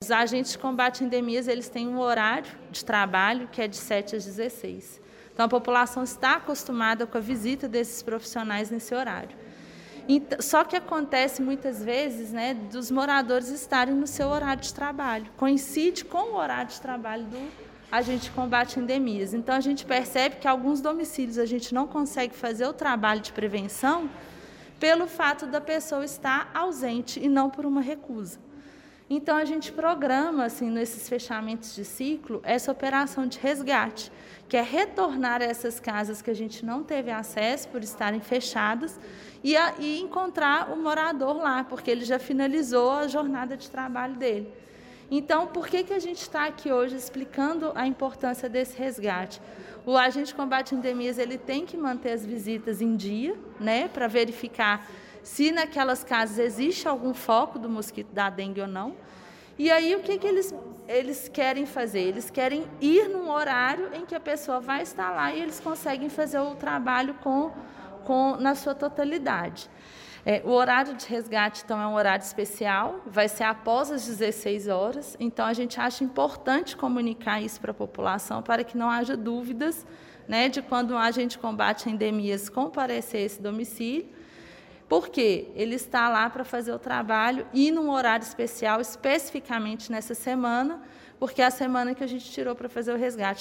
os agentes de combate a endemias, eles têm um horário de trabalho que é de 7 às 16. Então, a população está acostumada com a visita desses profissionais nesse horário. Só que acontece muitas vezes, né, dos moradores estarem no seu horário de trabalho. Coincide com o horário de trabalho do agente de combate a endemias. Então, a gente percebe que alguns domicílios a gente não consegue fazer o trabalho de prevenção pelo fato da pessoa estar ausente e não por uma recusa. Então, a gente programa, assim, nesses fechamentos de ciclo, essa operação de resgate, que é retornar a essas casas que a gente não teve acesso por estarem fechadas e encontrar o morador lá, porque ele já finalizou a jornada de trabalho dele. Então, por que a gente está aqui hoje explicando a importância desse resgate? O agente de combate a endemias, ele tem que manter as visitas em dia, né, para verificar se naquelas casas existe algum foco do mosquito da dengue ou não. E aí, o que eles querem fazer? Eles querem ir num horário em que a pessoa vai estar lá e eles conseguem fazer o trabalho na sua totalidade. O horário de resgate, então, é um horário especial, vai ser após as 16 horas, então a gente acha importante comunicar isso para a população para que não haja dúvidas, né, de quando um agente de combate a endemias comparecer a esse domicílio, porque ele está lá para fazer o trabalho e num horário especial, especificamente nessa semana, porque é a semana que a gente tirou para fazer o resgate.